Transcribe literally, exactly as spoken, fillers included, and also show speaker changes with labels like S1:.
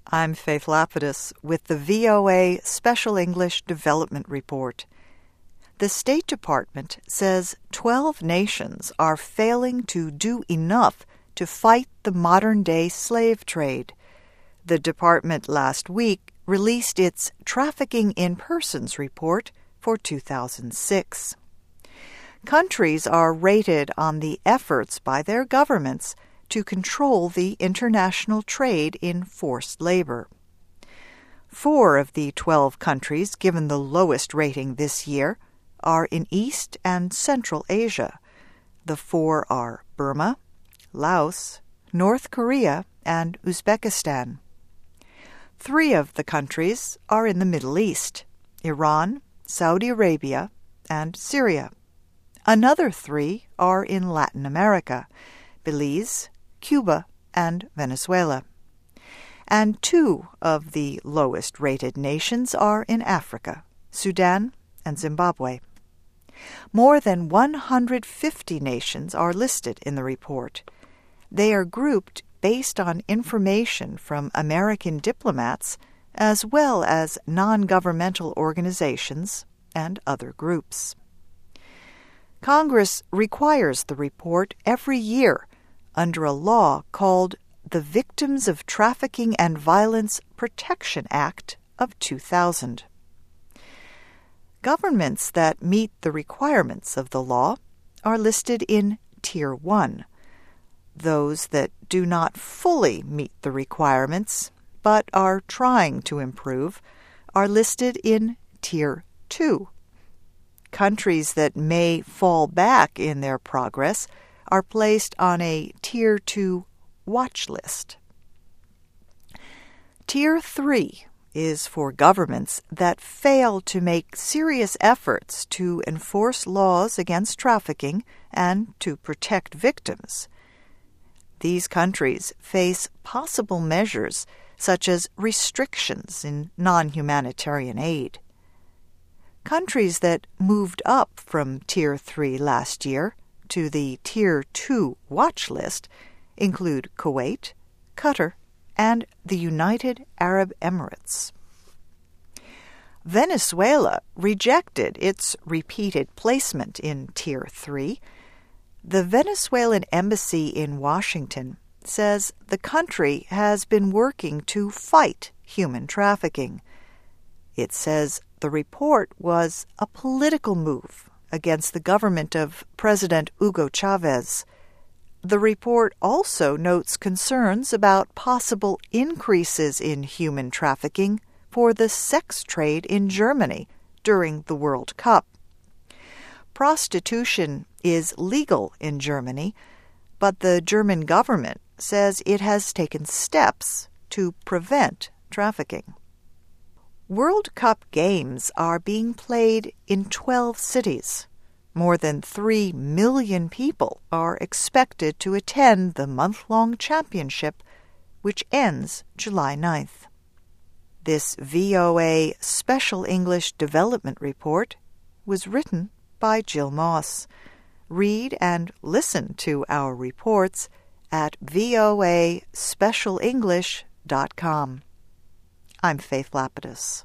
S1: I'm Faith Lapidus with the V O A Special English Development Report. The State Department says twelve nations are failing to do enough to fight the modern-day slave trade. The department last week released its Trafficking in Persons report for two thousand six. Countries are rated on the efforts by their governments to control the international trade in forced labor. Four of the twelve countries given the lowest rating this year are in East and Central Asia. The four are Burma, Laos, North Korea, and Uzbekistan. Three of the countries are in the Middle East: Iran, Saudi Arabia, and Syria. Another three are in Latin America: Belize, Cuba, and Venezuela. And two of the lowest-rated nations are in Africa: Sudan and Zimbabwe. More than one hundred fifty nations are listed in the report. They are grouped based on information from American diplomats as well as non-governmental organizations and other groups. Congress requires the report every year under a law called the Victims of Trafficking and Violence Protection Act of two thousand. Governments that meet the requirements of the law are listed in Tier one. Those that do not fully meet the requirements but are trying to improve are listed in Tier two. Countries that may fall back in their progress are placed on a Tier two watch list. Tier three is for governments that fail to make serious efforts to enforce laws against trafficking and to protect victims. These countries face possible measures such as restrictions in non-humanitarian aid. Countries that moved up from Tier three last year to the Tier two watch list include Kuwait, Qatar, and the United Arab Emirates. Venezuela rejected its repeated placement in Tier three. The Venezuelan embassy in Washington says the country has been working to fight human trafficking. It says the report was a political move against the government of President Hugo Chavez. The report also notes concerns about possible increases in human trafficking for the sex trade in Germany during the World Cup. Prostitution is legal in Germany, but the German government says it has taken steps to prevent trafficking. World Cup games are being played in twelve cities. More than three million people are expected to attend the month-long championship, which ends July ninth. This V O A Special English Development Report was written by Jill Moss. Read and listen to our reports at voa special english dot com. I'm Faith Lapidus.